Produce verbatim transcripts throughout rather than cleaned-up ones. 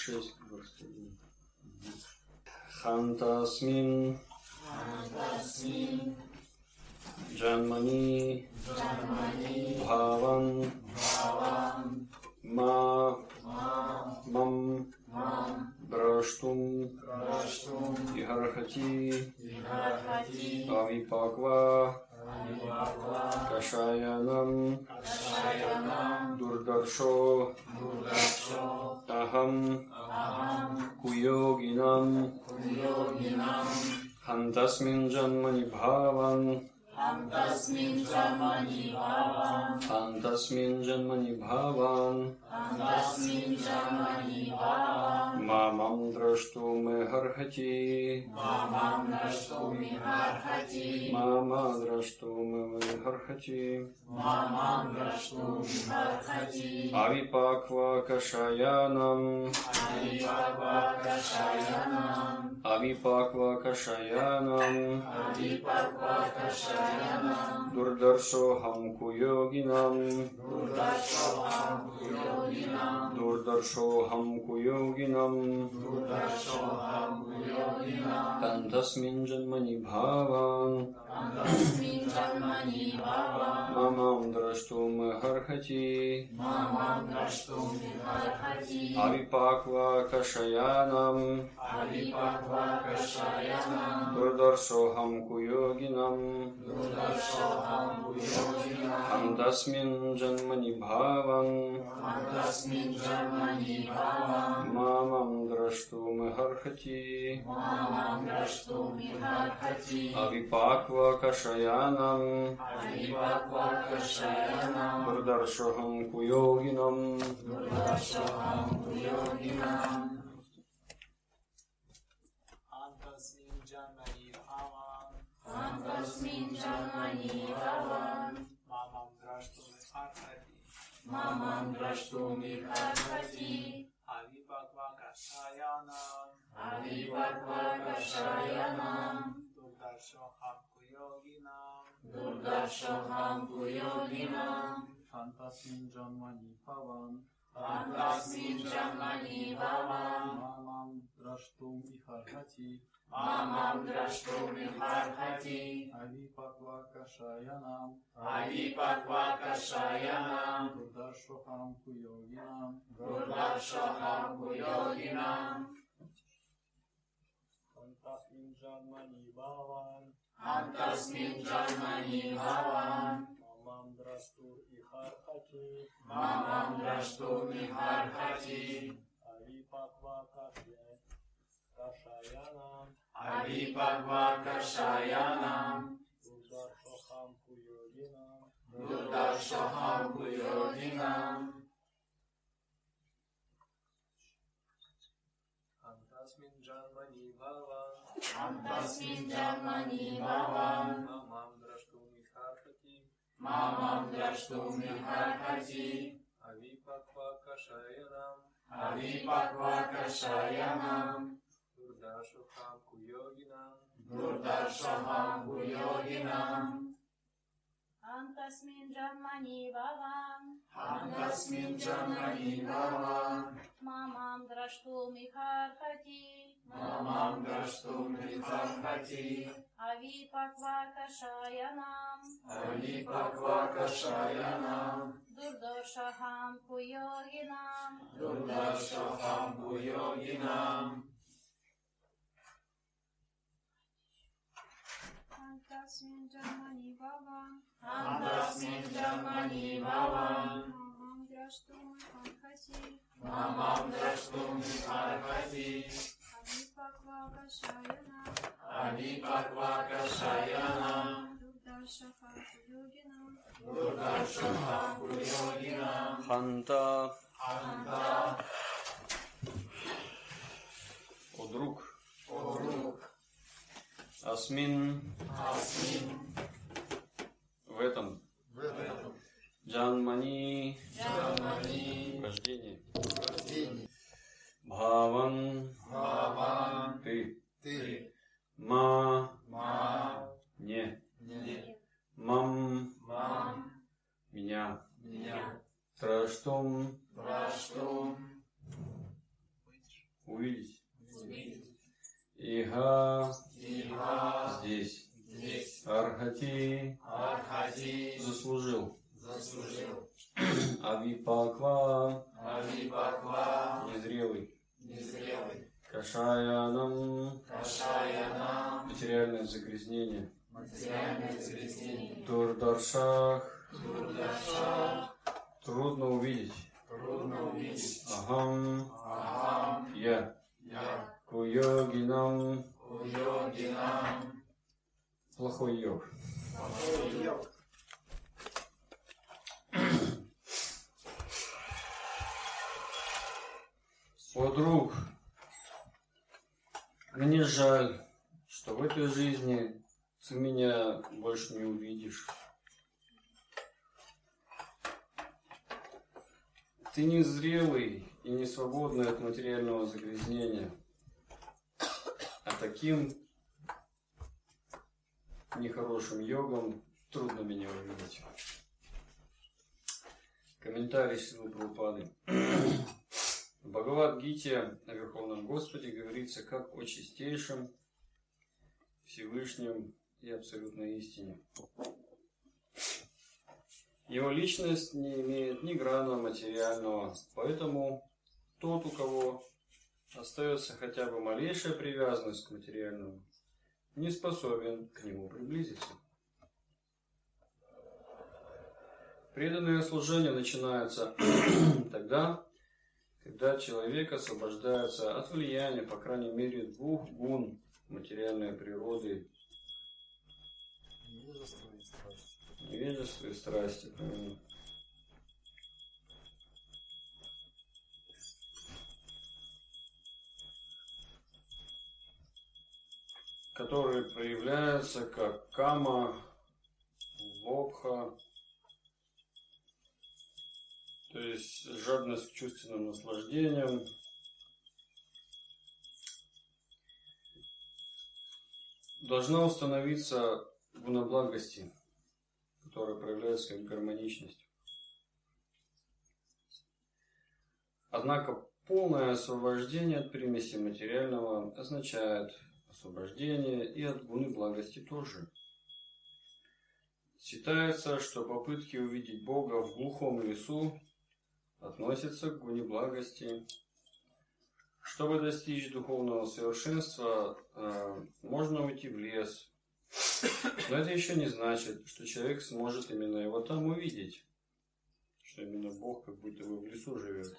шесть, двадцать один. Хантасмин Джанмани Бхаван Ма Мам Драштум Игархати Авипаква Кашаянам Дурдаршо Ахам Куйогинам Хантасмин Джанмани Бхаван Хантасмин Джанмани Бхаван Хантасмин Джанмани Бхаван Хантасмин Джанмани Бхаван Мамам Драштум Игархати Мамам Драштум Игархати Мама Драштум Игархати Мамам Драштум Игархати Авипаква Кашаянам Авипаква Кашаянам Авипаква Кашаянам Авипаква Кашаянам Дурдаршохам Куйогинам Дурдашохам Куйогинам Дурдаршохам Куйогинам Дурдашохам Куйогинам Хантасмин Джанмани Бхаван Хантасмин Джанмани Бхаван Мамам Драштум Игархати Мамам Драштум Игархати Авипаква Кашаянам Авипаква Кашаянам Дурдаршохам Куйогинам Дурдашохам Куйогинам Хантасмин Джанмани Бхаван Хантасмин Джанмани Бхаван Мамам Драштум Игархати Мамам Драштум Игархати Авипаква Кашаянам Авипаква Кашаянам Дурдаршохам Куйогинам Дурдашохам Куйогинам Хантасмин Джанмани Бхаван Хантасмин Джанмани Бхаван Мамам Драштум Игархати Мамам Драштум Игархати Авипаква Кашаянам Авипаква Кашаянам Дурдашохам Куйогинам Дурдашохам Куйогинам Хантасмин Джанмани Бхаван Хантасмин Джанмани Бхаван Мамам Драштум Игархати Мамам Драштум Игархати Авипаква Кашаянам Авипаква Кашаянам Дурдашохам Куйогинам Дурдашохам Куйогинам Хантасмин Джанмани Бхаван Хантасмин Джанмани Бхаван Мамам Драштум Игархати Мамам Драштум Игархати Авипаква Кашаянам Авипаква Кашаянам Дурдашохам Куйогинам Дурдашохам Куйогинам Хантасмин Джанмани Бхаван Хантасмин Джанмани Бхаван Мамам Драштум Игархати Мамам Драштум Игархати Авипаква Кашаянам Авипаква Кашаянам Дурдашохам Куйогинам Дурдашохам Куйогинам Хантасмин Джанмани Бхаван Хантасмин Джанмани Бхаван Мамам Драштум Игархати Мамам Драштум Игархати Авипаква Кашаянам Авипаква Кашаянам Дурдашохам Куйогинам Дурдашохам Куйогинам Хантасмин Джанмани Бхаван Хантасмин Джанмани Бхаван Мамам Драштум Игархати Мамам Драштум Игархати Авипаква Кашаянам Авипаква Кашаянам Дурдашохам Куйогинам Дурдашохам Куйогинам Ханта. Ханта. О друг. О друг. Асмин. Асмин. В этом. В этом. Джанмани. Джанмани. Рождение. Рождение. Бхаван. Бхаван. Ты. Ты. Ма. Ма. Не. Не. Мам. Мам. Меня. Меня. Траштум. Траштум. увидеть. увидеть. Ига Ига здесь. здесь. Архати Архати заслужил. заслужил. Авипаква Авипаква незрелый. незрелый. Кашаянам Кашаянам материальное загрязнение. материальное загрязнение. Дурдаршах Дурдаша трудно увидеть. трудно увидеть. Ахам Ахам я. я Куйогинам йогинам плохой йог. йог. О, друг, мне жаль, что в этой жизни ты меня больше не увидишь. Ты не зрелый и не свободный от материального загрязнения, а таким нехорошим йогом трудно меня увидеть. Комментарий Шрилы Прабхупады. В Бхагавад-гите о Верховном Господе говорится как о чистейшем, Всевышнем и абсолютной истине. Его личность не имеет ни грана материального, поэтому тот, у кого остается хотя бы малейшая привязанность к материальному, не способен к нему приблизиться. Преданное служение начинается тогда, когда человек освобождается от влияния, по крайней мере, двух гун материальной природы, Невежество и страсть. невежества и страсти, правильно, которые проявляются как кама, лобха, то есть жадность к чувственным наслаждениям, должна установиться гуна благости, которая проявляется как гармоничность. Однако полное освобождение от примеси материального означает освобождение и от гуны благости тоже. Считается, что попытки увидеть Бога в глухом лесу относятся к гуне благости. Чтобы достичь духовного совершенства, э, можно уйти в лес. Но это еще не значит, что человек сможет именно его там увидеть. Что именно Бог как будто бы в лесу живет.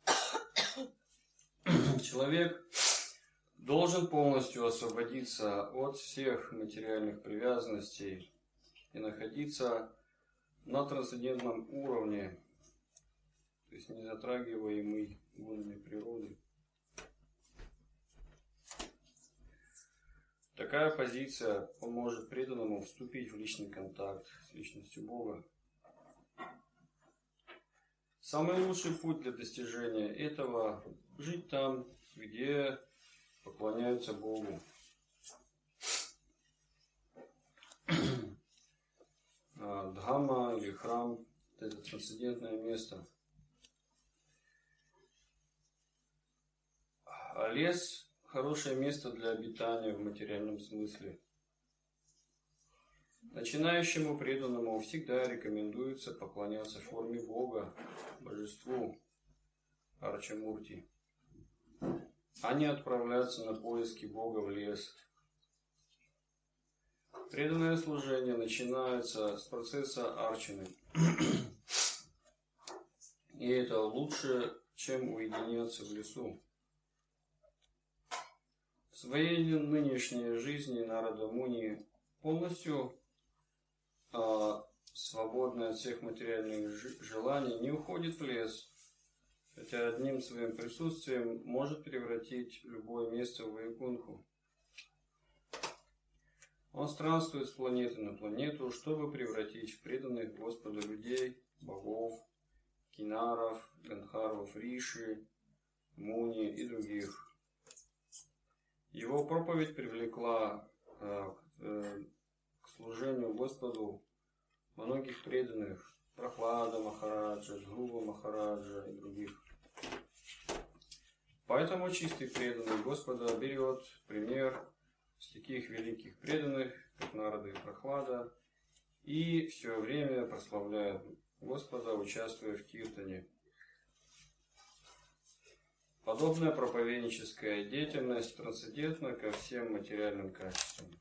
Человек должен полностью освободиться от всех материальных привязанностей и находиться на трансцендентном уровне, то есть не затрагиваемый гунами природы. Такая позиция поможет преданному вступить в личный контакт с личностью Бога. Самый лучший путь для достижения этого – жить там, где поклоняются Богу. Дхамма или храм – это трансцендентное место. А лес – хорошее место для обитания в материальном смысле. Начинающему преданному всегда рекомендуется поклоняться форме Бога, Божеству, Арчамурти, а не отправляться на поиски Бога в лес. Преданное служение начинается с процесса арчаны. И это лучше, чем уединяться в лесу. В своей нынешней жизни Нарада Муни полностью а, свободный от всех материальных желаний не уходит в лес, хотя одним своим присутствием может превратить любое место в Вайкунху. Он странствует с планеты на планету, чтобы превратить в преданных Господу людей, богов, кинаров, ганхаров, риши, муни и других. Его проповедь привлекла э, э, к служению Господу многих преданных, Прахлада Махараджа, Dhruva Махараджа и других. Поэтому чистый преданный Господа берет пример с таких великих преданных, как Нарада и Прохлада, и все время прославляет Господа, участвуя в киртане. Подобная проповедническая деятельность трансцендентна ко всем материальным качествам.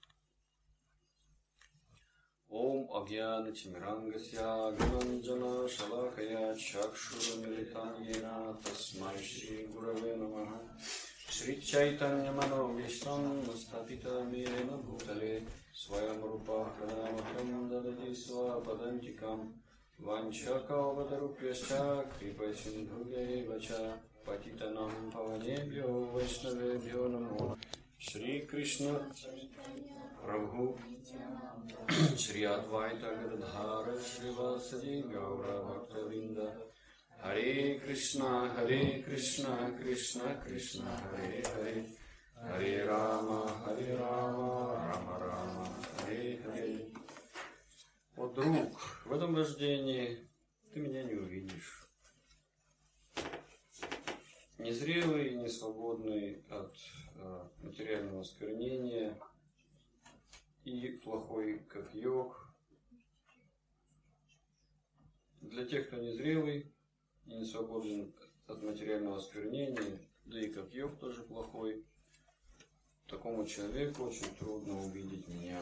Ом Агьяна Тимирангасья Гананджана Шалакая Чакшурамилитан Йена Тасмай Шри Гураве Намаха Шри Чайтанья Мановишам Мастапита Мирена Бхутале Своям Рупа Пранамахам Дадати Свападантикам Ванчакавадарупьяща Крипа Синдхугей Вача Патитанам Паванебьо Вайшнавебьо Намо Шри Кришна Прабху Шри Адвайта Гададхара Шривасади Гаура Бхактавринда Харе Кришна, Харе Кришна, Кришна Кришна, Харе Харе Харе Рама, Харе Рама, Рама Рама, Харе Харе. О, друг, в этом рождении ты меня не увидишь. Незрелый, несвободный от э, материального осквернения и плохой, как йог. Для тех, кто незрелый и не свободен от материального осквернения, да и как йог тоже плохой, такому человеку очень трудно увидеть меня.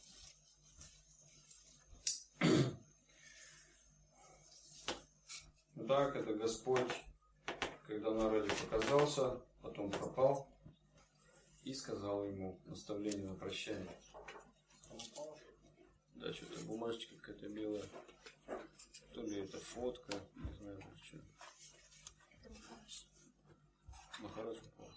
Так, это Господь, когда Нараде показался, потом пропал и сказал ему наставление на прощание. Да, что-то бумажечка какая-то белая. То ли это фотка, не знаю, что. Махараш упал.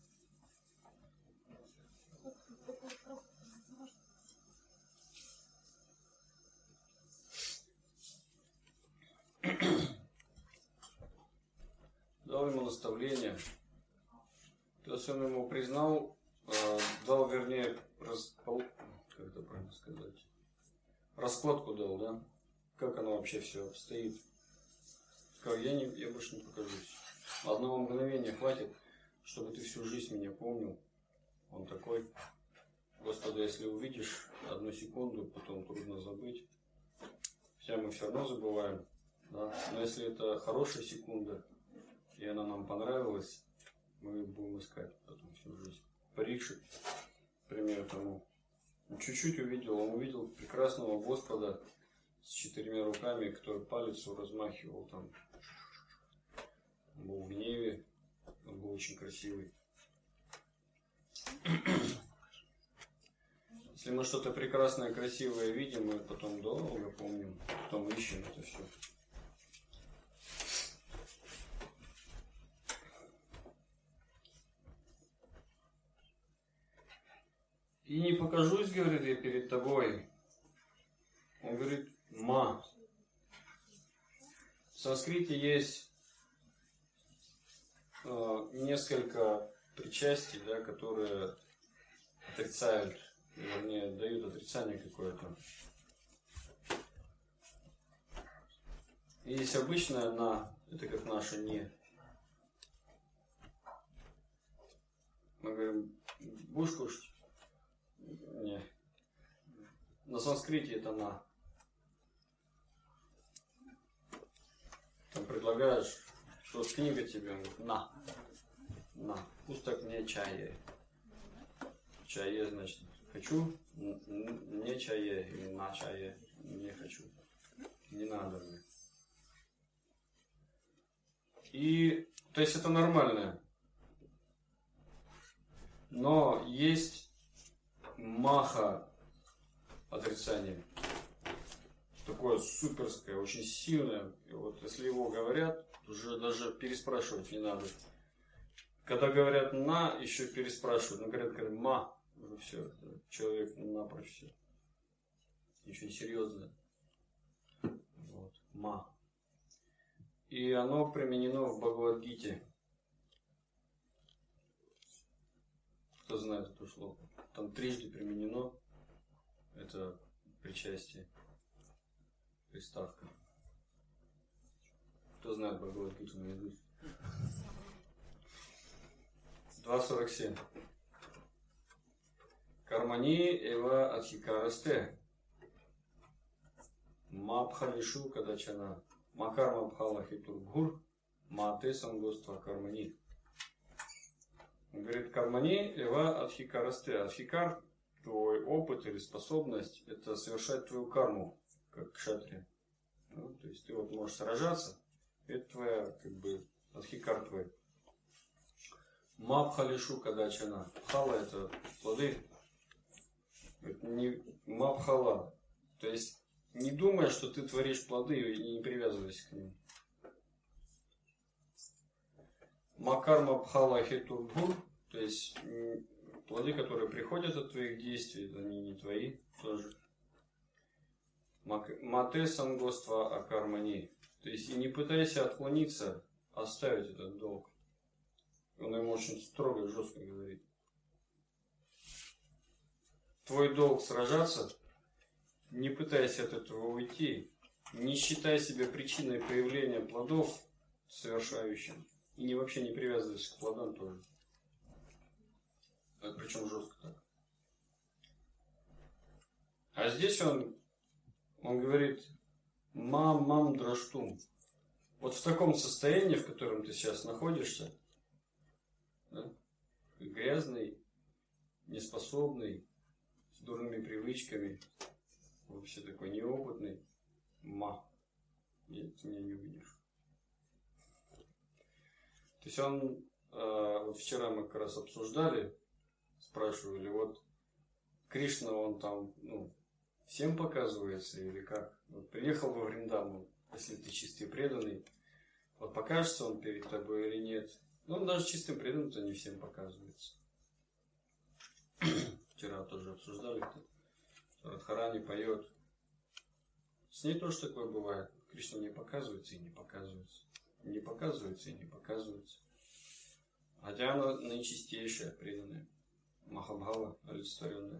Дал ему наставление. То есть он ему признал, э, дал, вернее, распол... как это правильно сказать, раскладку дал, да? Как оно вообще все обстоит. Сказал, я, не, я больше не покажусь. Одного мгновения хватит, чтобы ты всю жизнь меня помнил. Он такой. Господа, если увидишь одну секунду, потом трудно забыть. Хотя мы все равно забываем. Да? Но если это хорошая секунда, и она нам понравилась, мы будем искать потом всю жизнь. Парикшит, пример тому. Чуть-чуть увидел, он увидел прекрасного Господа с четырьмя руками, который палец размахивал там. Он был в гневе, он был очень красивый. Если мы что-то прекрасное, красивое видим, мы потом долго помним, потом ищем это все. И не покажусь, говорит, я перед тобой. Он говорит, ма. В санскрите есть э, несколько причастий, да, которые отрицают, вернее, дают отрицание какое-то. И есть обычное на, это как наше не. Мы говорим, будешь кушать? Не. На санскрите это на. Там предлагаешь, что книга тебе, он говорит, на. На. Пустак мне чае. Чае, значит, хочу, не чае, или на чае, не хочу. Не надо мне. И, то есть это нормально. Но есть маха отрицание. Такое суперское, очень сильное. И вот если его говорят, уже даже переспрашивать не надо. Когда говорят на, еще переспрашивают. Но говорят, говорят ма, уже все, человек напрочь все. Очень серьезное. Вот, ма. И оно применено в Бхагавад-гите. Кто знает эту шлоку? Там трижды применено. Это причастие. Приставка. Кто знает Бхагавад-гиту наизусть? два сорок семь. Кармани эва адхикарасте. Мабхалишу кадачана. Макарма бхала хитурбхур. Мате сангоства кармани. Он говорит, кармани эва адхикарасте. Адхикар, твой опыт или способность, это совершать твою карму, как кшатри. Ну, то есть ты вот можешь сражаться, это твоя, как бы, адхикар твой. Мабхалишу кадачана. Бхала это плоды. Это не мабхала. То есть не думай, что ты творишь плоды и не привязывайся к ним. Макарма бхала хетурбхур. То есть плоды, которые приходят от твоих действий, они не твои тоже. Мате сангоства акармани. То есть и не пытайся отклониться, оставить этот долг. Он ему очень строго и жестко говорит. Твой долг сражаться, не пытайся от этого уйти, не считай себя причиной появления плодов совершающим, и не, вообще не привязывайся к плодам тоже. Это причем жестко так. А здесь он, он говорит, мам, мам, драштум. Вот в таком состоянии, в котором ты сейчас находишься, да, грязный, неспособный, с дурными привычками, вообще такой неопытный, ма, нет, ты меня не увидишь. То есть он, э, вот вчера мы как раз обсуждали, спрашивали, вот Кришна, он там, ну, всем показывается или как? Вот приехал во Вриндаван, если ты чистый преданный, вот покажется он перед тобой или нет? Ну, он даже чистым преданным-то не всем показывается. Вчера тоже обсуждали, кто Радхарани поет. С ней тоже такое бывает. Кришна не показывается и не показывается. Не показывается и не показывается. Хотя она наичистейшая, преданная. Махабхава, олицетворенная.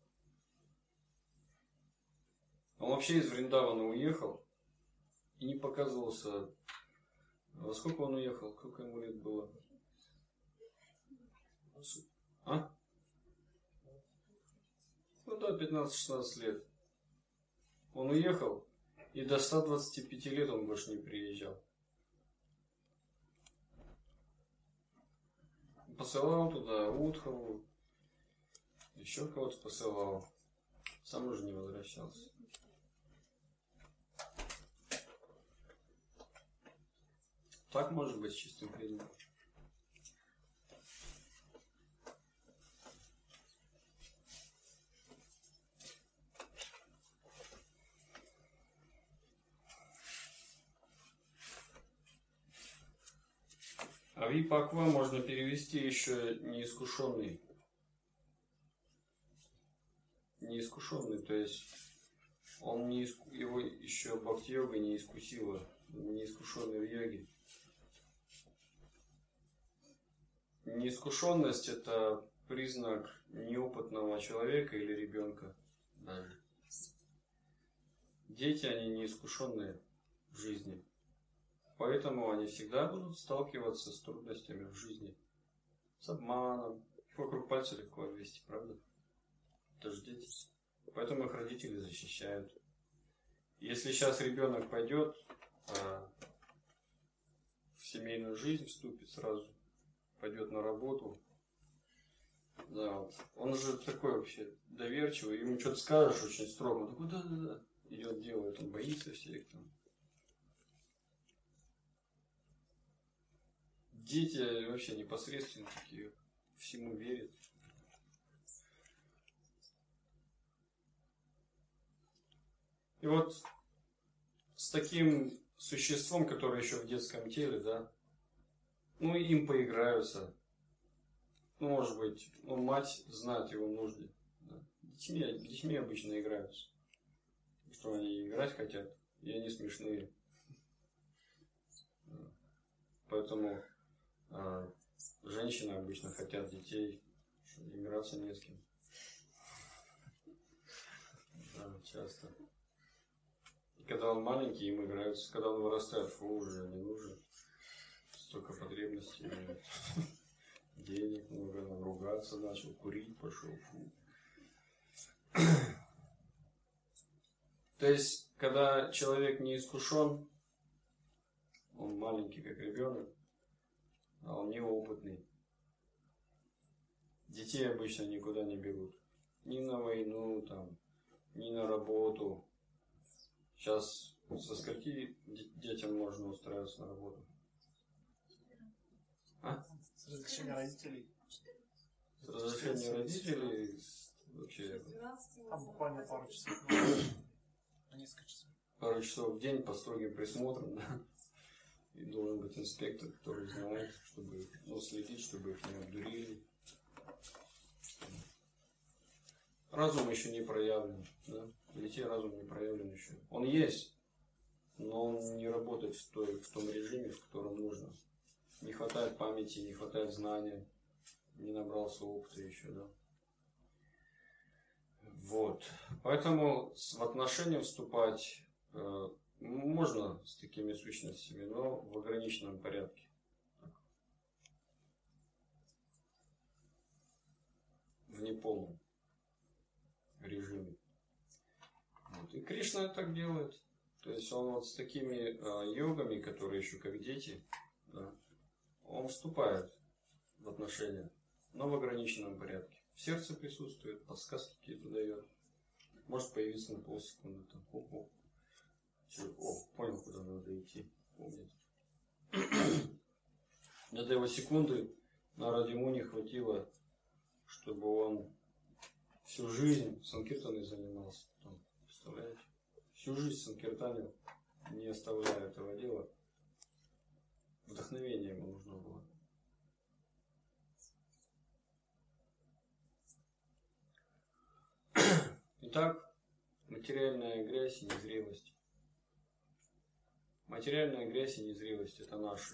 Он вообще из Вриндавана уехал и не показывался. Во сколько он уехал? Сколько ему лет было? А? Ну да, пятнадцать-шестнадцать лет. Он уехал, и до ста двадцати пяти лет он больше не приезжал. Посылал туда Удхову, еще кого-то посылал. Сам уже не возвращался. Так может быть с чистым преданием. А випаква можно перевести еще неискушенный. Неискушенный, то есть он не иску... его еще бхакти-йога не искусила, неискушенный в йоге. Неискушенность – это признак неопытного человека или ребенка даже. Дети, они неискушенные в жизни. Поэтому они всегда будут сталкиваться с трудностями в жизни. С обманом. Вокруг пальца легко обвести, правда? Это же дети. Поэтому их родители защищают. Если сейчас ребенок пойдет а, в семейную жизнь, вступит сразу, пойдет на работу, да, вот. Он же такой вообще доверчивый, ему что-то скажешь очень строго, он такой, да-да-да, идет, делает, он боится всех там. Дети вообще непосредственно такие, всему верят. И вот с таким существом, которое еще в детском теле, да, ну им поиграются. Ну, может быть, ну, мать знает его нужды. Да. Детьми, детьми обычно играются. Что они играть хотят, и они смешные. Поэтому а, женщины обычно хотят детей, что играться не с кем. Да, часто. И когда он маленький, им играются. Когда он вырастает, фу, уже не нужен. Столько потребностей, денег, драться начал, курить пошел. Фу. То есть, когда человек не искушен, он маленький, как ребенок, а он неопытный. Детей обычно никуда не берут. Ни на войну, там, ни на работу. Сейчас со скольки детям можно устраиваться на работу? А? С разрешения родителей. С разрешения родителей вообще Там буквально пару часов. Несколько часов. пару часов в день под строгим присмотром, да. И должен быть инспектор, который знает, чтобы, ну, следить, чтобы их не обдурили. Разум еще не проявлен, да? У детей разум не проявлен еще. Он есть, но он не работает в, той, в том режиме, в котором нужно. Не хватает памяти, не хватает знания, не набрался опыта еще, да. Вот. Поэтому в отношения вступать э, можно с такими сущностями, но в ограниченном порядке. В неполном режиме. Вот. И Кришна так делает. То есть он вот с такими э, йогами, которые еще как дети, да, он вступает в отношения, но в ограниченном порядке. В сердце присутствует, подсказки какие-то дает. Может появиться на полсекунды. Там. О, о. О, понял, куда надо идти. Помнит. До его секунды Нараде Муни хватило, чтобы он всю жизнь санкиртаной занимался. Там, представляете? Всю жизнь санкиртанил, не оставляя этого дела. Вдохновение ему нужно было. Итак, материальная грязь и незрелость. Материальная грязь и незрелость – это наши.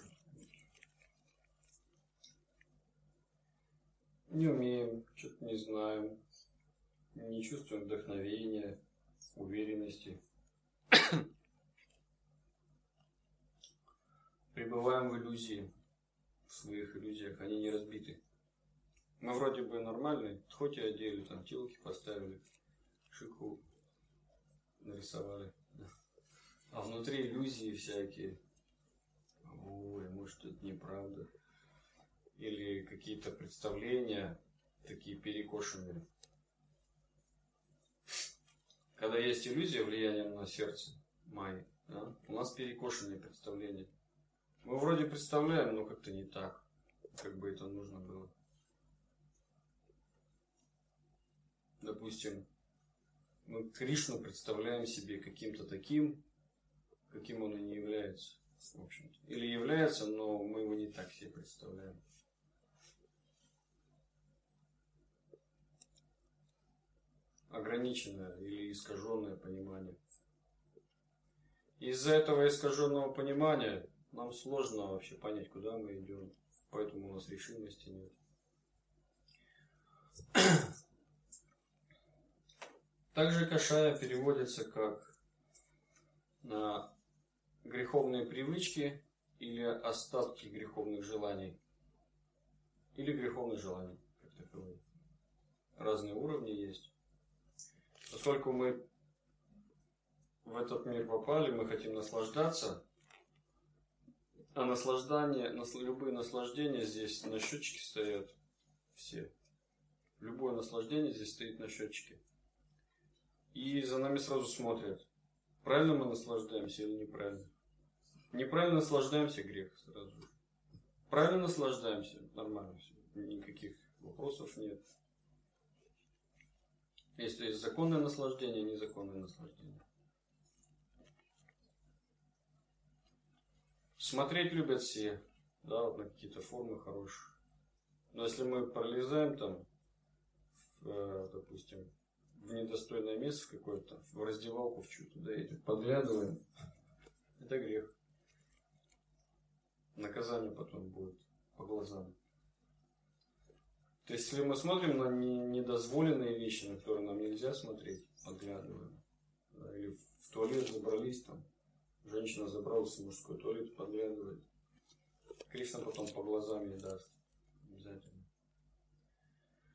Не умеем, что-то не знаем, не чувствуем вдохновения, уверенности. Пребываем в иллюзии, в своих иллюзиях, они не разбиты. Мы вроде бы нормальные, тхоти одели, там телки поставили, шику нарисовали. А внутри иллюзии всякие. Ой, может это неправда. Или какие-то представления такие перекошенные. Когда есть иллюзия влияния на сердце майи, да, у нас перекошенные представления. Мы вроде представляем, но как-то не так, как бы это нужно было. Допустим, мы Кришну представляем себе каким-то таким, каким он и не является, в общем-то. Или является, но мы его не так себе представляем. Ограниченное или искаженное понимание. Из-за этого искаженного понимания нам сложно вообще понять, куда мы идем. Поэтому у нас решимости нет. Также кашая переводится как на греховные привычки или остатки греховных желаний. Или греховных желаний, как таковые. Разные уровни есть. Поскольку мы в этот мир попали, мы хотим наслаждаться, а наслаждение, любые наслаждения здесь на счетчике стоят все. Любое наслаждение здесь стоит на счетчике. И за нами сразу смотрят, правильно мы наслаждаемся или неправильно. Неправильно наслаждаемся — грех сразу. Правильно наслаждаемся — нормально все. Никаких вопросов нет. Если есть законное наслаждение, незаконное наслаждение. Смотреть любят все, да, вот на какие-то формы хорошие. Но если мы пролезаем там, в, допустим, в недостойное место в какое-то, в раздевалку в чью-то, да, и подглядываем, это грех. Наказание потом будет по глазам. То есть, если мы смотрим на недозволенные вещи, на которые нам нельзя смотреть, подглядываем, да, или в туалет забрались, там, женщина забралась в мужской туалет, подглядывает, Кришна потом по глазам ей даст. Обязательно.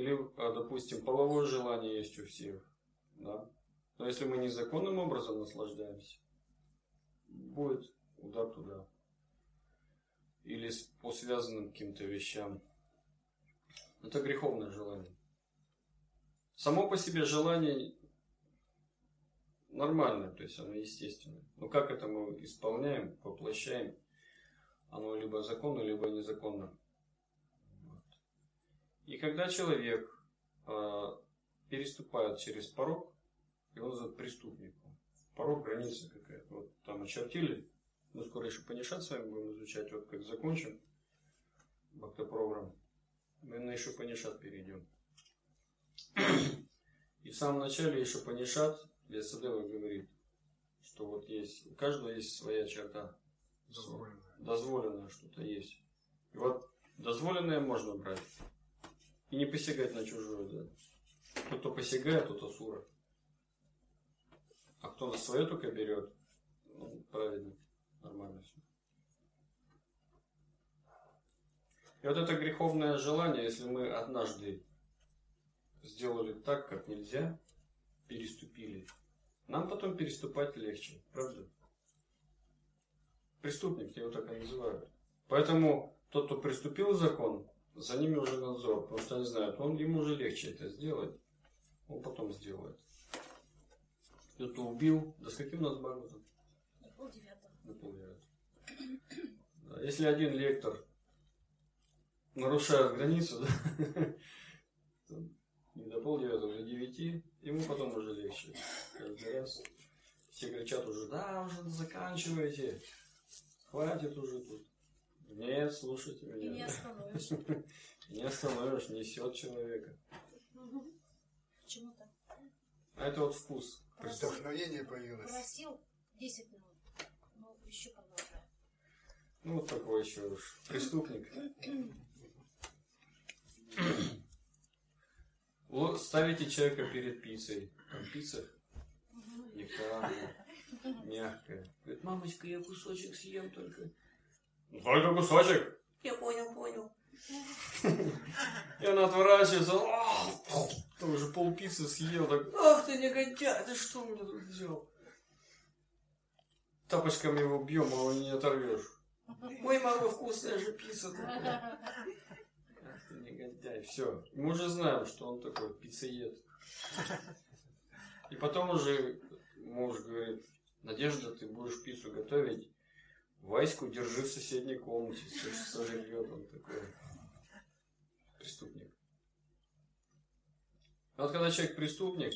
Или, допустим, половое желание есть у всех. Да? Но если мы незаконным образом наслаждаемся, будет удар туда. Или по связанным каким-то вещам. Это греховное желание. Само по себе желание нормальное, то есть оно естественное. Но как это мы исполняем, воплощаем, оно либо законно, либо незаконно. Вот. И когда человек э, переступает через порог, его называют преступником. Порог, граница какая-то. Вот там очертили. Мы скоро еще Упанишад с вами будем изучать. Вот как закончим Бхакта-программ, мы на еще Упанишад перейдем. И в самом начале еще Упанишад Вьясадева говорит, что вот есть, у каждого есть своя черта. Дозволенное. Дозволенное что-то есть. И вот дозволенное можно брать. И не посягать на чужое. Да? Тот, кто посягает, тот асура. А кто на свое только берет, ну, праведник. Нормально все. И вот это греховное желание, если мы однажды сделали так, как нельзя, переступили, нам потом переступать легче, правда? Преступник, его так и называют. Поэтому тот, кто приступил закон, за ними уже надзор, потому что они знают, он, ему уже легче это сделать, он потом сделает. Кто-то убил, да с каким у нас Бхагаватам? До полдевятого. До полдевятого. Да, если один лектор нарушает границу, да, не до полдевятого, до девяти, ему потом уже легче. Каждый раз все кричат уже, да, уже заканчивайте, хватит уже тут. Нет, слушайте меня. И не остановишь. Не остановишь, несет человека. Почему-то. А это вот вкус. Вдохновение появилось. Просил десять минут. Ну, еще продолжаю. Ну, вот такой еще уж преступник. Вот ставите человека перед пиццей. Там пицца нектарная, мягкая. Говорит, мамочка, я кусочек съем только. Ну, только кусочек. Я понял, понял. И она отворачивается. Ты уже пол пиццы съел. Так, ах ты негодяй, ты что мне тут взял? Тапочками его бьем, а его не оторвешь. Ой, мама, вкусная же пицца такая. Ах ты негодяй. Все. Мы уже знаем, что он такой пиццеед. И потом уже муж говорит, Надежда, ты будешь пиццу готовить, Ваську держи в соседней комнате. Сожрет он такой. Преступник. А вот когда человек преступник,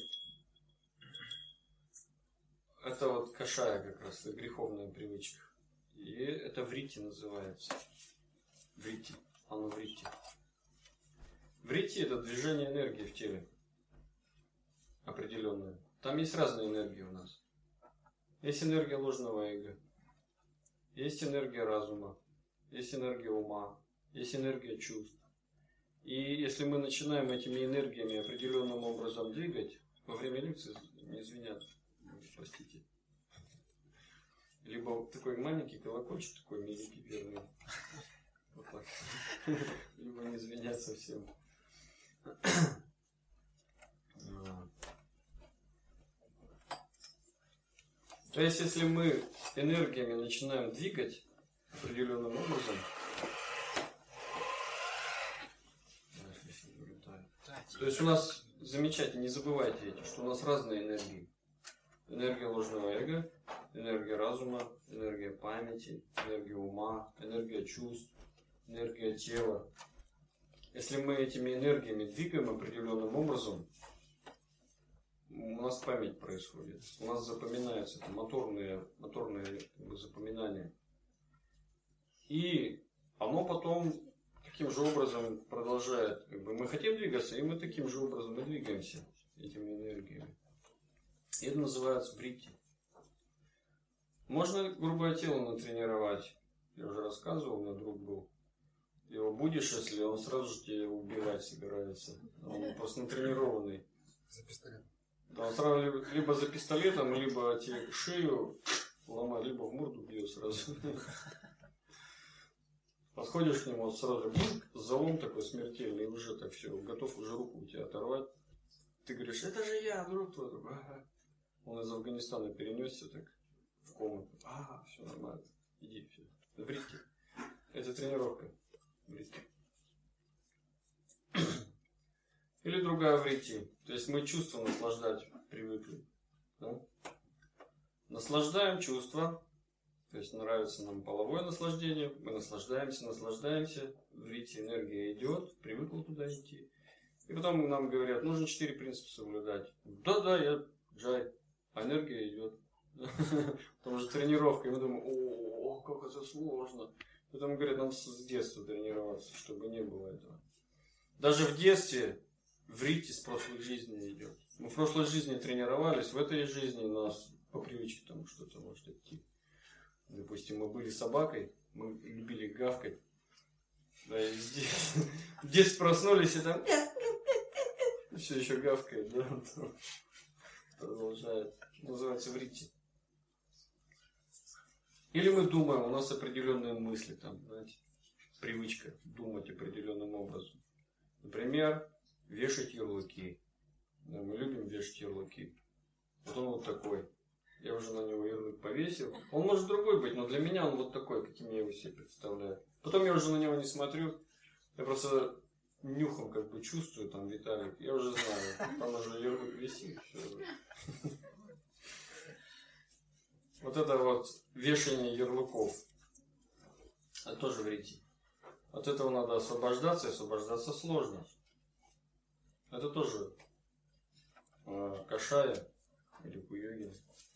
это вот кашая как раз, это греховная привычка. И это врити называется. Врити. Оно врити. Врити это движение энергии в теле. Определенное. Там есть разные энергии у нас. Есть энергия ложного эго. Есть энергия разума. Есть энергия ума. Есть энергия чувств. И если мы начинаем этими энергиями определенным образом двигать, во время лекции не звенят, простите. Либо такой маленький колокольчик, такой мини-пиперный. Вот так. Либо не звенят совсем. То есть, если мы энергиями начинаем двигать определенным образом, то есть у нас, замечательно, не забывайте эти, что у нас разные энергии. Энергия ложного эго, энергия разума, энергия памяти, энергия ума, энергия чувств, энергия тела. Если мы этими энергиями двигаем определенным образом, у нас память происходит. У нас запоминаются это моторные, моторные как бы, запоминания. И оно потом таким же образом продолжает. Как бы, мы хотим двигаться, и мы таким же образом и двигаемся этими энергиями. И это называется врити. Можно грубое тело натренировать. Я уже рассказывал, у меня друг был. Его будешь, если он сразу же тебя убивать собирается. Он просто натренированный. За пистолет. Да, он сразу либо, либо за пистолетом, либо тебе шею ломает, либо в морду бьет сразу. Подходишь к нему, вот сразу бульк, залом такой смертельный, и уже так все, готов уже руку у тебя оторвать. Ты говоришь, это же я, друг твой. Ага. Он из Афганистана перенесся так в комнату. А, все нормально. Иди, все. Врите. Это тренировка. Врите. Или другая врите. То есть мы чувства наслаждать привыкли. Да? Наслаждаем чувства. То есть нравится нам половое наслаждение. Мы наслаждаемся, наслаждаемся. Врите, энергия идет. Привыкла туда идти. И потом нам говорят, нужно четыре принципа соблюдать. Да-да, я джай. А энергия идет. Потому что тренировка. И мы думаем, о, как это сложно. Потом говорят, нам с детства тренироваться, чтобы не было этого. Даже в детстве врите с прошлой жизни идет. Мы в прошлой жизни тренировались, в этой жизни нас по привычке там что-то может идти. Допустим, мы были собакой, мы любили гавкать. Да, и здесь, здесь проснулись и там все еще гавкает, да, продолжает. Называется врите. Или мы думаем, у нас определенные мысли, там, знаете, привычка думать определенным образом. Например, вешать ярлыки. Да, мы любим вешать ярлыки. Вот он вот такой. Я уже на него ярлык повесил. Он может другой быть, но для меня он вот такой, каким я его себе представляю. Потом я уже на него не смотрю. Я просто нюхом как бы чувствую, там, Виталик. Я уже знаю, там уже ярлык висит. Все. Вот это вот вешание ярлыков. Это тоже врите. От этого надо освобождаться, и освобождаться сложно. Это тоже э, кашая или куйоги.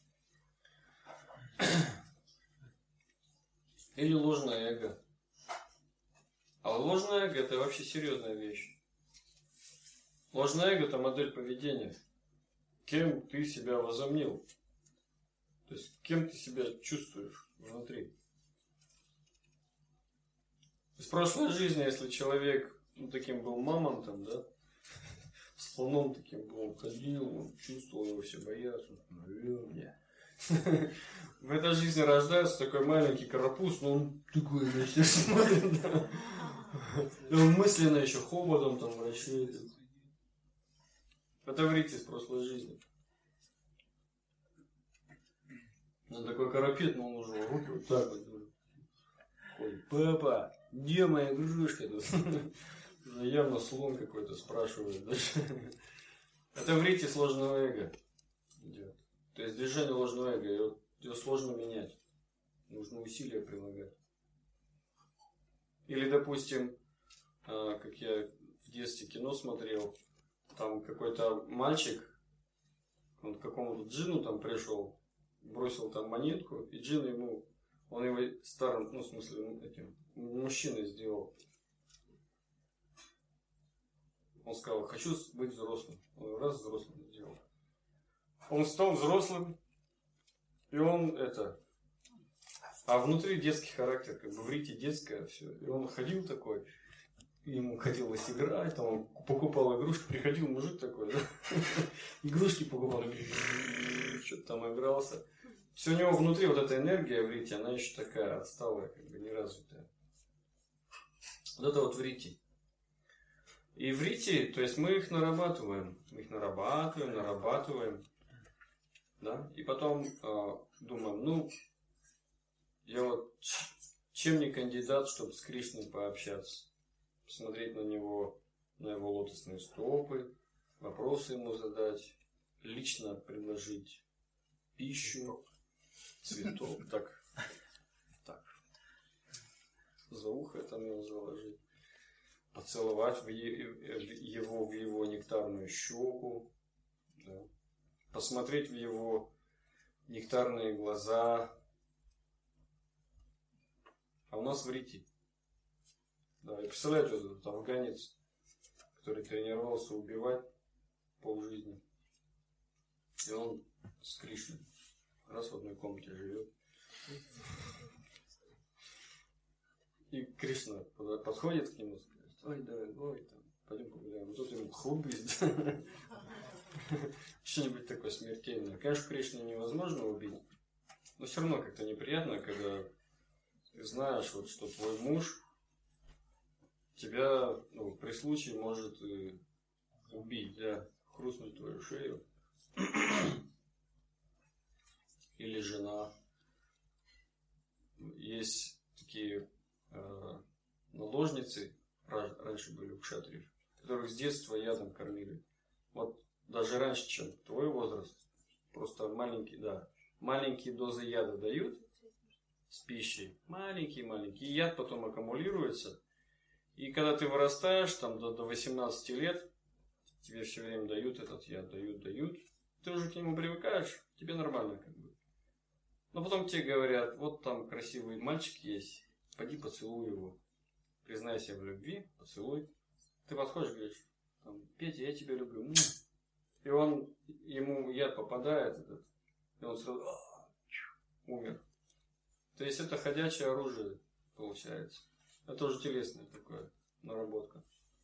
Или ложное эго. А ложное эго — это вообще серьезная вещь. Ложное эго — это модель поведения. Кем ты себя возомнил? То есть, кем ты себя чувствуешь внутри? Из прошлой жизни, если человек ну, таким был мамонтом, да, слоном таким был, ходил, он чувствовал, его все боятся, наверное. В этой жизни рождается такой маленький карапуз, но он такой на себя смотрит, да. И он мысленно еще хоботом там вращает. Это врите из прошлой жизни. Он такой карапет, но он уже руки вот так вот. Ой, папа, где моя игрушка тут? Явно слон какой-то спрашивает. Это врите сложного эго идет. То есть движение ложного эго, ее сложно менять. Нужно усилия прилагать. Или, допустим, как я в детстве кино смотрел, там какой-то мальчик, он к какому-то джину там пришел, бросил там монетку, и джин ему, он его старым, ну, в смысле, этим, мужчиной сделал. Он сказал, хочу быть взрослым. Он раз взрослым сделал. Он стал взрослым, и он это... А внутри детский характер, как бы врите детское все. И он ходил такой, ему хотелось играть, там он покупал игрушки, приходил мужик такой, да? Игрушки покупал, что-то там игрался. Все у него внутри вот эта энергия врите, она еще такая отсталая, как бы неразвитая. Вот это вот врите. И врите, то есть мы их нарабатываем, мы их нарабатываем, нарабатываем, да? И потом э, думаем, ну, я вот чем не кандидат, чтобы с Кришной пообщаться, посмотреть на него, на его лотосные стопы, вопросы ему задать, лично предложить пищу, цветок, так, так, за ухо там его заложить, поцеловать в его, в его нектарную щеку, да, посмотреть в его нектарные глаза. А у нас врите. Да, и представляете, вот этот афганец, который тренировался убивать полжизни. И он с Кришной раз в одной комнате живет. И Кришна подходит к нему и говорит, ой, давай, ой, там, пойдем погуляем. И тут ему хлопает. Что-нибудь такое смертельное. Конечно, Кришну невозможно убить, но все равно как-то неприятно, когда ты знаешь, вот, что твой муж тебя ну, при случае может и убить, да, хрустнуть твою шею. Или жена. Есть такие э, наложницы, раньше были у кшатриев, которых с детства ядом кормили. Вот даже раньше, чем твой возраст, просто маленькие, да, маленькие дозы яда дают с пищей, маленький-маленький, и яд потом аккумулируется, и когда ты вырастаешь, там до, до восемнадцати лет, тебе все время дают этот яд, дают, дают, ты уже к нему привыкаешь, тебе нормально как бы. Но потом тебе говорят, вот там красивый мальчик есть, пойди поцелуй его, признайся в любви, поцелуй. Ты подходишь, говоришь, там, Петя, я тебя люблю. И он, ему яд попадает, этот, и он сразу умер. То есть это ходячее оружие получается. Это уже телесная такая наработка.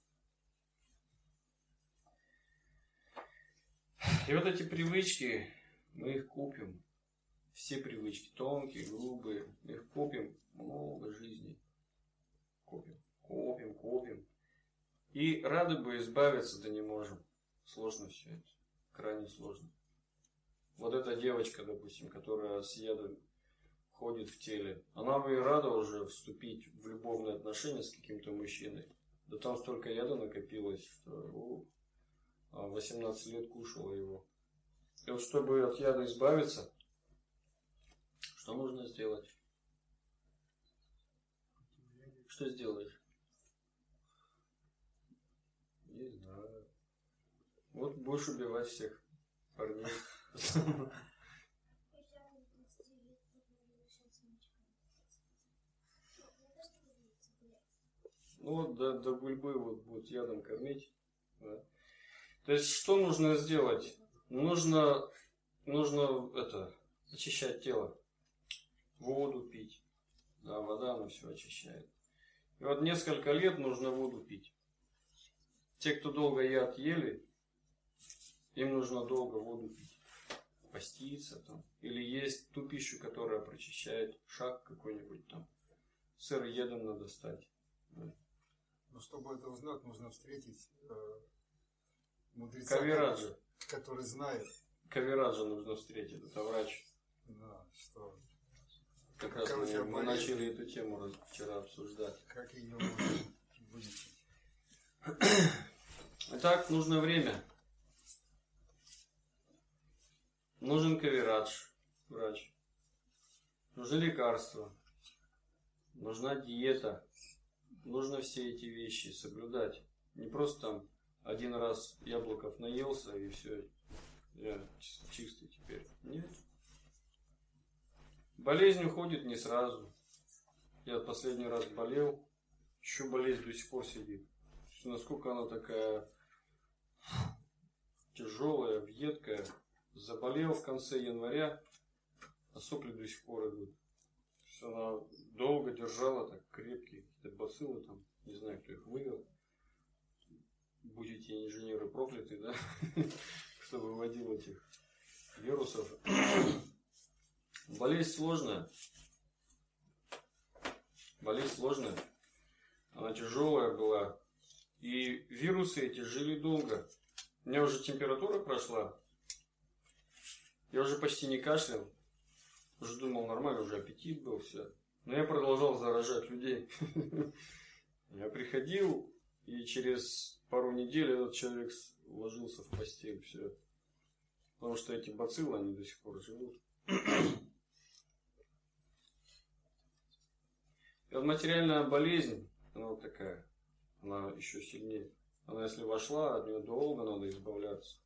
И вот эти привычки, мы их купим. Все привычки, тонкие, грубые, мы их копим много жизней. Копим, копим, копим. И рады бы избавиться, да не можем. Сложно все это. Крайне сложно. Вот эта девочка, допустим, которая с ядом ходит в теле, она бы и рада уже вступить в любовные отношения с каким-то мужчиной. Да там столько яда накопилось, что о, восемнадцать лет кушала его. И вот чтобы от яда избавиться, что нужно сделать? Что сделаешь? Не знаю. Вот будешь убивать всех парней. Ну вот до, до гульбы вот будут ядом кормить. Да. То есть что нужно сделать? Нужно, нужно это, очищать тело. Воду пить. Да, вода она все очищает. И вот несколько лет нужно воду пить. Те, кто долго яд ели, им нужно долго воду пить. Поститься там. Или есть ту пищу, которая прочищает. Шаг какой-нибудь там. Сыр едом надо стать. Да. Но чтобы это узнать, нужно встретить э, мудреца, Кавираджа. который знает. Кавираджа нужно встретить. Это врач. Да, что, Как раз мы, мы начали эту тему вчера обсуждать. как ее можно вылечить. Итак, нужно время. Нужен кавирадж, врач. Нужны лекарства. Нужна диета. Нужно все эти вещи соблюдать. Не просто там один раз яблоков наелся и все. Я чистый теперь. Нет. Болезнь уходит не сразу. Я последний раз болел. Еще болезнь до сих пор сидит. Насколько она такая тяжелая, едкая. Заболел в конце января, а сопли до сих пор идут. Она долго держала, так крепкие какие-то бациллы там, не знаю, кто их вывел. Будете инженеры прокляты, да? Кто выводил этих вирусов. Болезнь сложная. Болезнь сложная. Она тяжелая была. И вирусы эти жили долго. У меня уже температура прошла. Я уже почти не кашлял. Уже думал, нормально, уже аппетит был, все. Но я продолжал заражать людей. Я приходил, и через пару недель этот человек ложился в постель, все. Потому что эти бациллы, они до сих пор живут. И вот материальная болезнь, она вот такая, она еще сильнее. Она если вошла, от нее долго надо избавляться.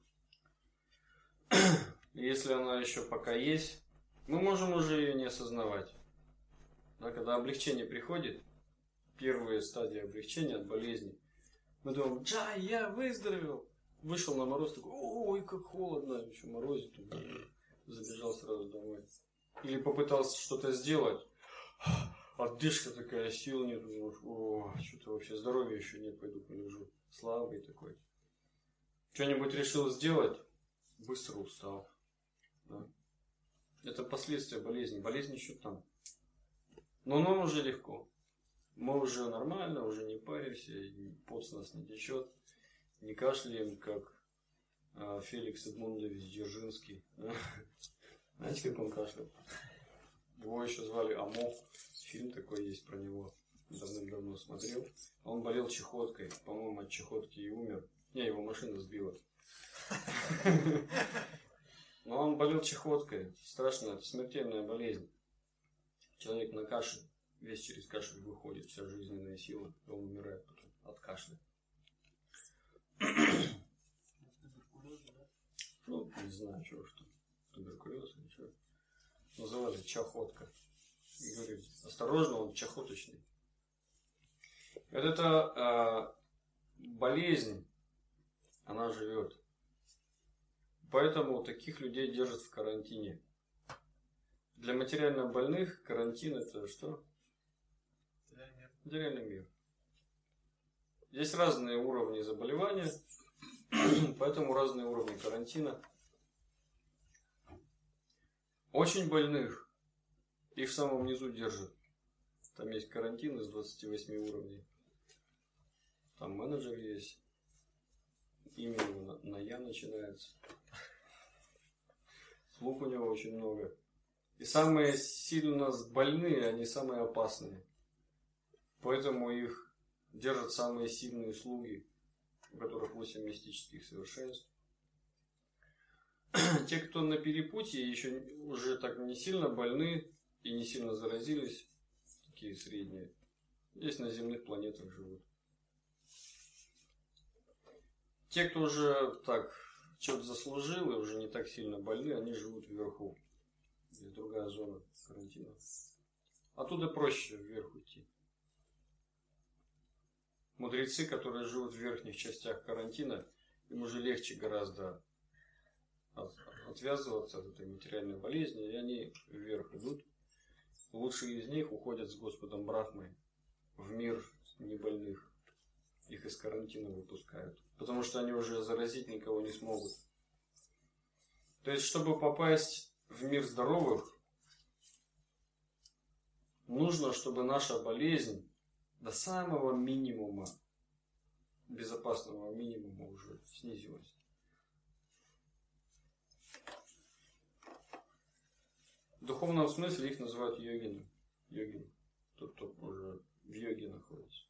И если она еще пока есть, мы можем уже ее не осознавать. Да, когда облегчение приходит, первые стадии облегчения от болезни, мы думаем, джай, я выздоровел. Вышел на мороз, такой, ой, как холодно, еще морозит. Забежал сразу домой. Или попытался что-то сделать, отдышка такая, сил нет, думаешь, о, что-то вообще здоровья еще нет, пойду полежу. Слабый такой. Что-нибудь решил сделать, быстро устал. Да. Это последствия болезни. Болезнь еще там. Но нам уже легко. Мы уже нормально, уже не паримся, и пот с нас не течет, не кашляем, как э, Феликс Эдмундович Дзержинский. Знаете, как он кашлял? Его еще звали Амо. Фильм такой есть про него. Давным-давно смотрел. Он болел чехоткой. По-моему, от чехотки и умер. Не, его машина сбила. Но он болел чехоткой. Страшная, это смертельная болезнь. Человек на кашель, весь через кашель выходит, вся жизненная сила, и он умирает потом от кашля. Ну, не знаю, чего, что. Туберкулез, ничего. Называли чахотка. И говорили, осторожно, он чахоточный. Вот эта э, болезнь, она живет. Поэтому таких людей держат в карантине. Для материально больных карантин это что? Материальный мир. Есть разные уровни заболевания, поэтому разные уровни карантина. Очень больных их в самом низу держат. Там есть карантин из двадцати восьми уровней. Там менеджер есть. Имя его на, на Я начинается. Слуг у него очень много. И самые сильно больные, они самые опасные. Поэтому их держат самые сильные слуги, у которых восемь мистических совершенств. Те, кто на перепутье, еще уже так не сильно больны и не сильно заразились, такие средние, здесь на земных планетах живут. Те, кто уже так что-то заслужил и уже не так сильно больны, они живут вверху. Здесь другая зона карантина. Оттуда проще вверх уйти. Мудрецы, которые живут в верхних частях карантина, им уже легче гораздо отвязываться от этой материальной болезни, и они вверх идут. Лучшие из них уходят с Господом Брахмой в мир небольных. Их из карантина выпускают. Потому что они уже заразить никого не смогут. То есть, чтобы попасть в мир здоровых, нужно, чтобы наша болезнь до самого минимума, безопасного минимума уже снизилась. В духовном смысле их называют йогины. Йогин. Тот, кто уже в йоге находится.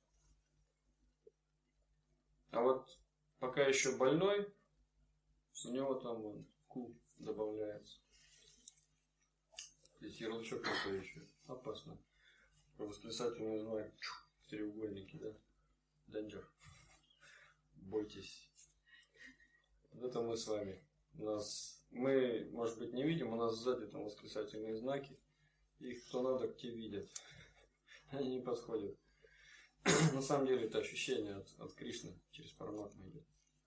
А вот пока еще больной, у него там вон, ку добавляется. Здесь ярлычок такой еще. Опасно. Восклицательный знак. Треугольники, да? Danger. Бойтесь. Вот это мы с вами. У нас, мы, может быть, не видим, у нас сзади там восклицательные знаки. Их кто надо, те видят. Они не подходят. На самом деле это ощущение от, от Кришны через Параматму идет.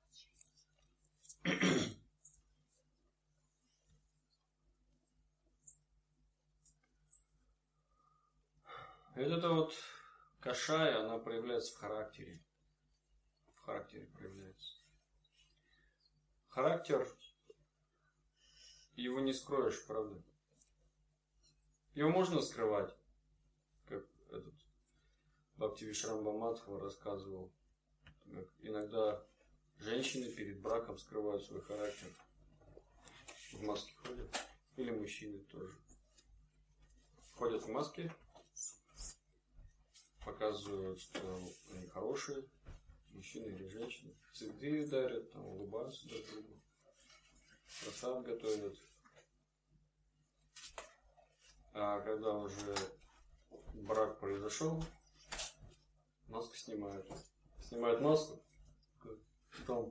И вот эта вот кашая, она проявляется в характере. В характере проявляется. Характер, его не скроешь, правда? Его можно скрывать, как этот Бхактивишрамба Мадхава рассказывал. Как иногда женщины перед браком скрывают свой характер. В маске ходят. Или мужчины тоже. Ходят в маске, показывают, что они хорошие, мужчины или женщины. Цветы дарят, там, улыбаются друг другу. Просад готовят. А когда уже брак произошел, маску снимают. Снимают маску. Там.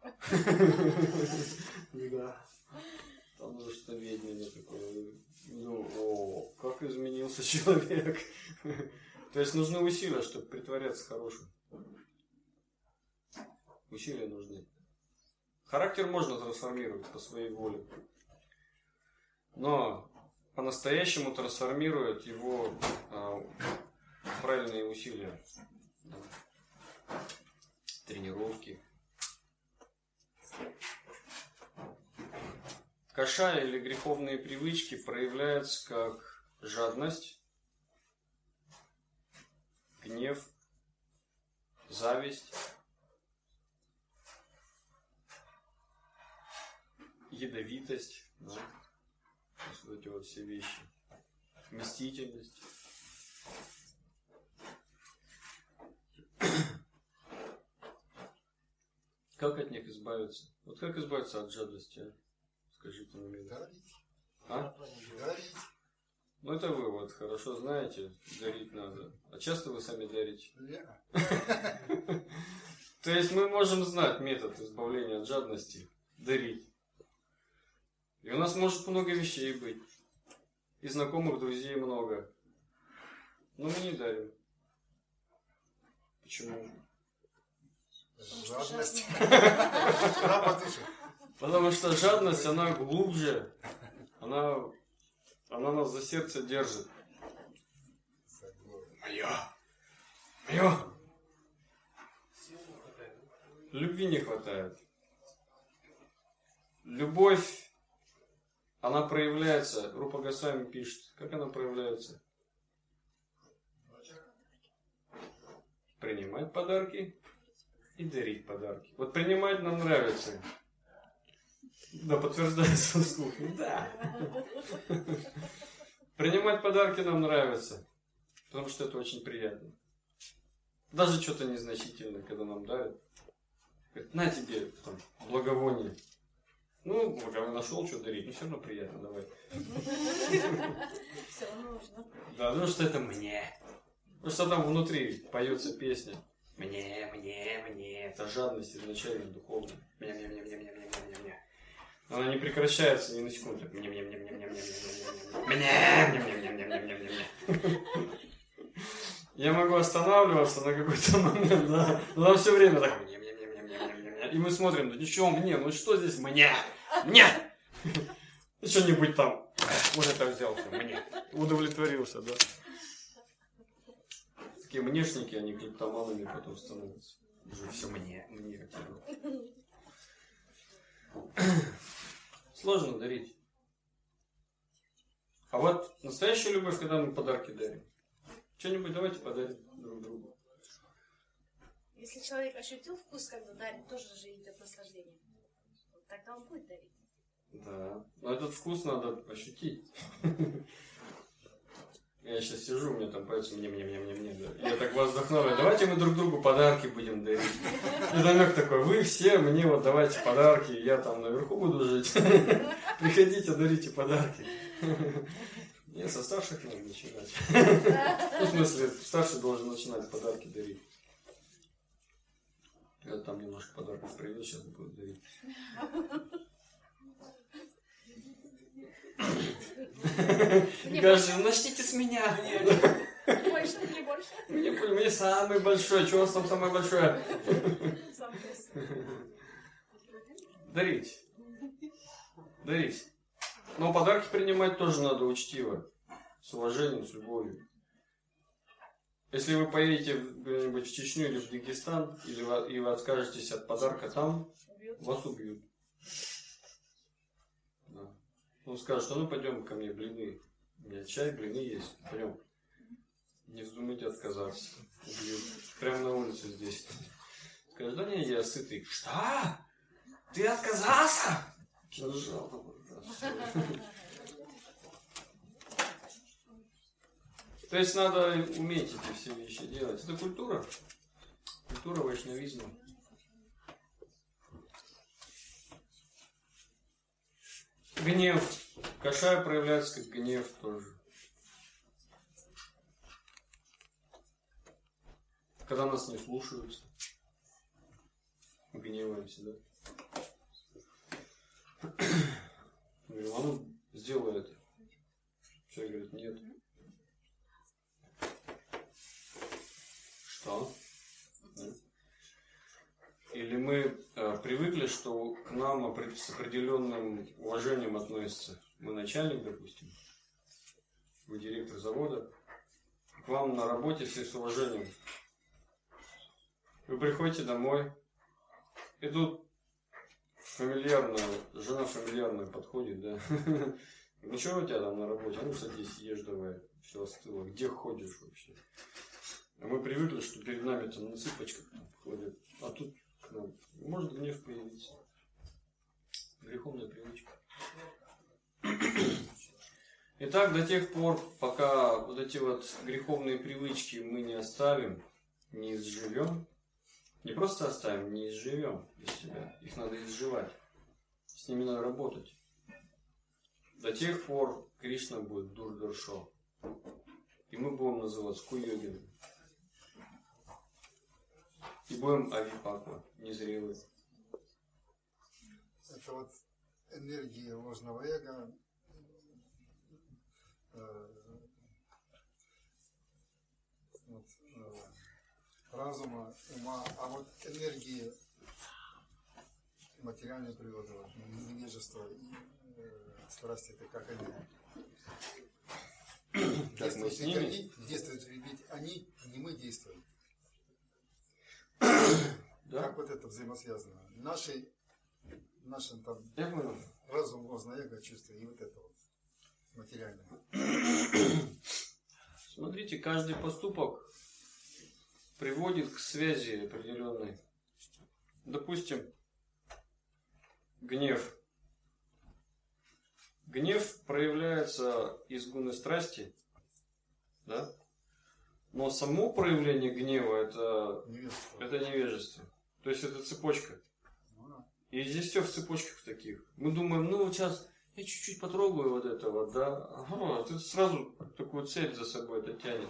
Да. Там уже что ведьмине такое. Ну, о, как изменился человек. То есть нужны усилия, чтобы притворяться хорошим. Усилия нужны. Характер можно трансформировать по своей воле. Но по-настоящему трансформирует его а, правильные усилия. Тренировки. Кашая или греховные привычки проявляются как жадность, гнев, зависть, ядовитость, да? То есть вот эти вот все вещи, мстительность. Как от них избавиться? Вот как избавиться от жадности? А? Скажите мне. Дарить. А? Дарить. Ну это вы вот хорошо знаете, дарить надо. А часто вы сами дарите? Я. То есть мы можем знать метод избавления от жадности. Дарить. И у нас может много вещей быть. И знакомых, друзей много. Но мы не дарим. Почему? Жадность. Рапа дышит. Потому что жадность, она глубже. Она, она нас за сердце держит. Мое. Мое. Любви не хватает. Любовь, она проявляется. Рупа Госвами пишет. Как она проявляется? Принимать подарки и дарить подарки. Вот принимать нам нравится. Да, подтверждается с кухни. Да. Принимать подарки нам нравится. Потому что это очень приятно. Даже что-то незначительное, когда нам дарят. Говорит, на тебе там, благовоние. Ну, благовоние нашел, что дарить. Ну, все равно приятно, давай. Все нужно. Да, потому что это мне. Потому что там внутри поется песня. Мне, мне, мне. Это жадность изначально духовная. Мне, мне, мне, мне, мне, мне, мне, мне. Она не прекращается ни на секунду. Мне, мне, мне, мне, мне, мне, мне, мне, мне, мне, мне, мне, мне, мне. Я могу останавливаться на какой-то момент, да. Но она все время так. Мне, мне, мне, мне, мне, мне, мне. И мы смотрим, да ничего мне, ну что здесь мне? Мне! Что-нибудь там. Вот это взял, все, мне. Удовлетворился, да. Такие внешники, они клептоманами потом становятся. Уже все мне, мне. Сложно дарить. А вот настоящая любовь, когда мы подарки дарим. Что-нибудь давайте подарим друг другу. Если человек ощутил вкус, когда дарит, тоже же идет наслаждение. Вот тогда он будет дарить. Да. Но этот вкус надо ощутить. Я сейчас сижу, у меня там пальцы мне-мне-мне-мне-мне. Да. Я так вас вдохновляю. Давайте мы друг другу подарки будем дарить. И намек такой, вы все мне вот давайте подарки, я там наверху буду жить. Приходите, дарите подарки. Не, со старших надо начинать. Ну, в смысле, старший должен начинать подарки дарить. Я там немножко подарков привез, сейчас буду дарить. Кажется, начните с меня. Больше, не больше. Мне, мне самый большой. Что у вас там самое большое? Дарить. Дарить. Но подарки принимать тоже надо учтиво. С уважением, с любовью. Если вы поедете где-нибудь в Чечню или в Дагестан, или вы, и вы откажетесь от подарка там, вас убьют. Да. Он скажет, что ну пойдем ко мне блины. У меня чай, блины есть. Пойдем. Не вздумайте отказаться. Убьют. Прямо на улице здесь. Скажет, да не, я сытый. Что? Ты отказался? Жалко. То есть надо уметь эти все вещи делать. Это культура. Культура вайшнавизма. Гнев. Кашай проявляется как гнев тоже. Когда нас не слушаются. Мы гневаемся, да? Я говорю, а ну, сделай это. Человек говорит, нет. Что? Или мы э, привыкли, что к нам опре- с определенным уважением относятся. Мы начальник, допустим, вы директор завода, к вам на работе все с уважением. Вы приходите домой, и тут фамильярно, жена фамильярно подходит, да. Ну что у тебя там на работе? А ну садись, ешь давай. Все остыло. Где ходишь вообще? А мы привыкли, что перед нами там на цыпочках там ходят. А тут к нам может гнев появиться. Греховная привычка. Итак, до тех пор, пока вот эти вот греховные привычки мы не оставим, не изживем, не просто оставим, не изживем из себя, их надо изживать, с ними надо работать. До тех пор Кришна будет Дурдуршо, и мы будем называться Куйогином. И будем авипаква, незрелые. Это вот энергия ложного эго, э, вот, э, разума, ума, а вот энергии материальной природы, вот, невежества и э, страсти, это как они? Как мы Действуют с ведь ними? они, действуют ведь они, не мы действуем. Да? Как вот это взаимосвязано? Наши, нашим там Я понял. разум, ложное эго, чувство и вот это вот материальное. Смотрите, каждый поступок приводит к связи определенной. Допустим, гнев. Гнев проявляется из гуны страсти, да? Но само проявление гнева это, Невежество. это невежество. То есть это цепочка. Ну, И здесь все в цепочках таких. Мы думаем, ну вот сейчас я чуть-чуть потрогаю вот это вот, да. Ага, это сразу такую цель за собой это тянет.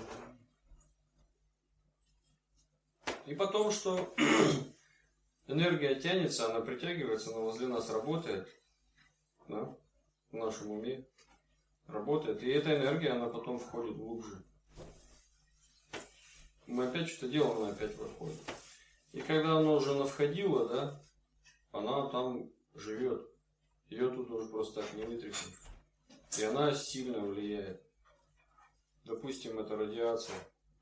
И потом, что энергия тянется, она притягивается, она возле нас работает, да, в нашем уме работает. И эта энергия, она потом входит глубже. Мы опять что-то делаем, она опять выходит. И когда она уже навходила, да, она там живет. Ее тут уже просто так не вытряхнуть. И она сильно влияет. Допустим, это радиация.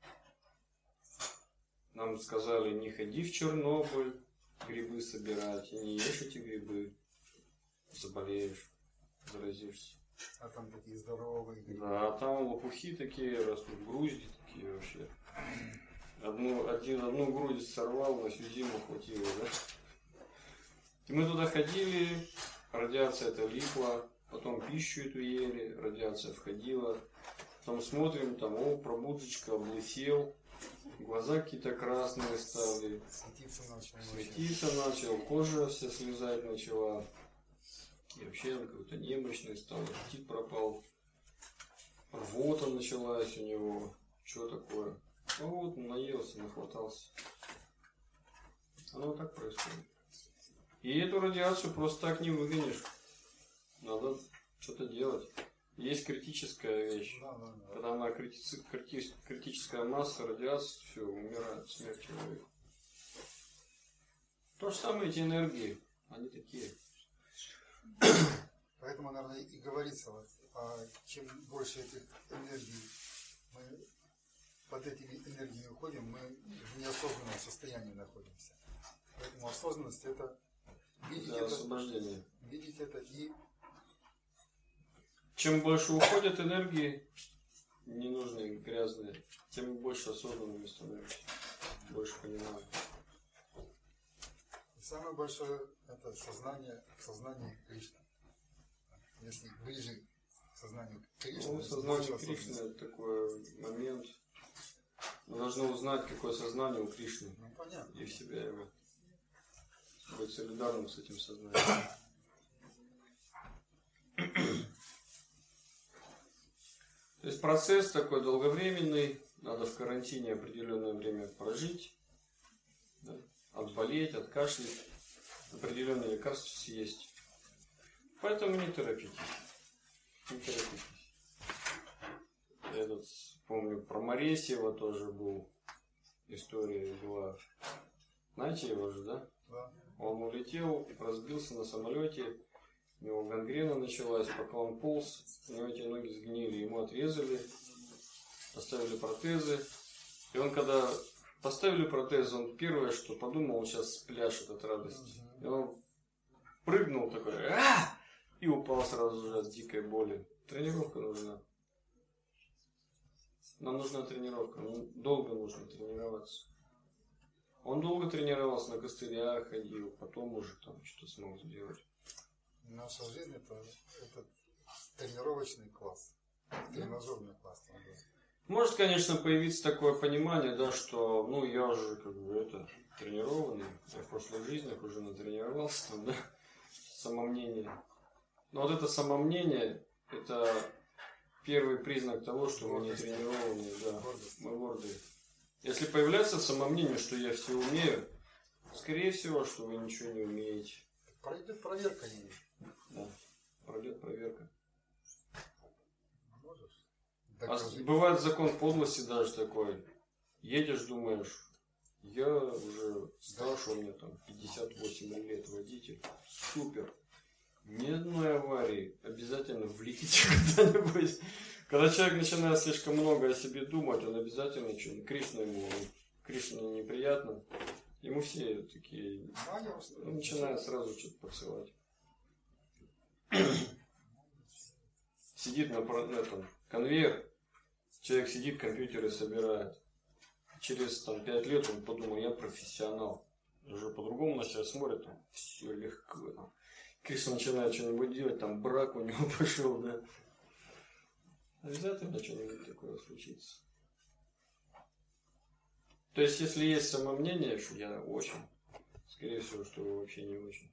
Нам сказали, не ходи в Чернобыль грибы собирать, и не ешь эти грибы. Заболеешь, заразишься. а там такие здоровые. Да, а там лопухи такие растут, грузди такие вообще. Одну, один, одну грудь сорвал, на всю зиму хватило, да? И мы туда ходили, радиация это липла, потом пищу эту ели, радиация входила. Потом смотрим, там, о, пробудочка облысел, глаза какие-то красные стали, Светиться начал. светиться начал, кожа вся слезать начала. И вообще он какой-то немощный стал, аппетит пропал. Рвота началась у него. Что такое? Ну вот, наелся, нахватался. Оно вот так происходит. И эту радиацию просто так не выгонишь. Надо что-то делать. Есть критическая вещь. Да, да, да. Когда она крити- крити- критическая масса, радиация, все, умирает, смерть человека. То же самое эти энергии. Они такие. Поэтому, наверное, и говорится, вот, а чем больше этих энергий мы под этими энергиями уходим, мы в неосознанном состоянии находимся. Поэтому осознанность это видеть Да, это, освобождение. видеть это и Чем больше уходят энергии ненужные, грязные, тем больше осознанными становимся. Больше понимаем. самое большое это сознание, сознание Кришны. Если ближе к сознанию Кришны, Ну, то сознание больше Кришны осознанности. это такой момент. Мы должны узнать, какое сознание у Кришны. Ну, понятно. И в себя его. Быть солидарным с этим сознанием. То есть процесс такой долговременный. Надо в карантине определенное время прожить. Да? Отболеть, откашлять. Определенные лекарства съесть. Поэтому не торопитесь. Не торопитесь. Я этот, помню, про Моресьева тоже был. История была. Знаете его же, да? Да. Он улетел, разбился на самолете. У него гангрена началась, пока он полз. У него эти ноги сгнили. Ему отрезали. Поставили протезы. И он когда поставили протезы, он первое, что подумал, он сейчас спляшет от радости. И он прыгнул такой, а и упал сразу же от дикой боли. Тренировка нужна. Нам нужна тренировка. Ну, долго нужно тренироваться. Он долго тренировался, на костылях ходил, потом уже там что-то смог сделать. Наша жизнь это, это тренировочный класс. Тренажерный класс. Да. Может, конечно, появиться такое понимание, да, что, ну, я уже, как бы, это, тренированный, я в прошлых жизнях уже натренировался, там, да, самомнение. Но вот это самомнение, это первый признак того, что мы не тренированные, да, мы гордые. Если появляется самомнение, что я все умею, скорее всего, что вы ничего не умеете. Пройдет проверка ей. Да, пройдет проверка. Можешь? А бывает закон подлости даже такой. Едешь, думаешь, я уже старше, у меня там пятьдесят восемь лет, водитель. Супер. Ни одной аварии. Обязательно влетите куда-нибудь. Когда человек начинает слишком много о себе думать, он обязательно что-нибудь. Кришна ему, Кришна неприятно. Ему все такие начинают сразу что-то посылать. Сидит на этом конвейер, человек сидит, компьютеры собирает. Через там, пять лет он подумал, я профессионал. Уже по-другому на себя смотрит, там, все легко. Там. Кришна начинает что-нибудь делать, там брак у него пошел, да. Обязательно что-нибудь такое случится. То есть, если есть самомнение, что я очень, скорее всего, что вы вообще не очень.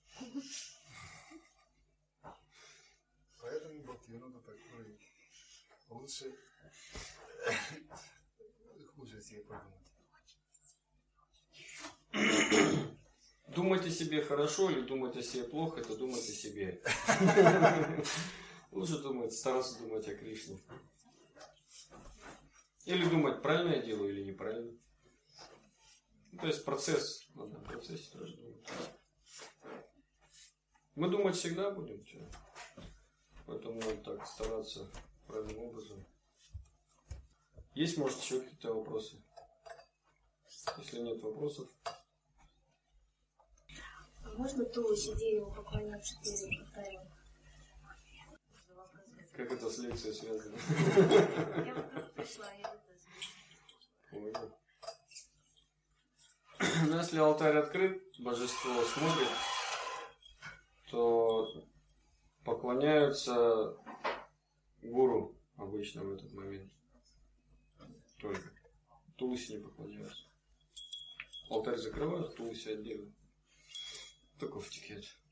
Поэтому Бхактивинода такой лучше хуже себе подумать. Думать о себе хорошо или думать о себе плохо, это думать о себе. Лучше думать, стараться думать о Кришне. Или думать, правильно я делаю или неправильно. То есть процесс, надо в процессе тоже думать. Мы думать всегда будем, что? Поэтому надо так стараться правильным образом. Есть, может, еще какие-то вопросы? Если нет вопросов. Можно ту сидению поклоняться перед алтарем? Как это с лекцией связано? Я вот пришла, я это Но если алтарь открыт, божество смотрит, то поклоняются гуру обычно в этот момент. Только. Тулси не поклоняются. Алтарь закрывают, тулси отдельно. Только в этикет.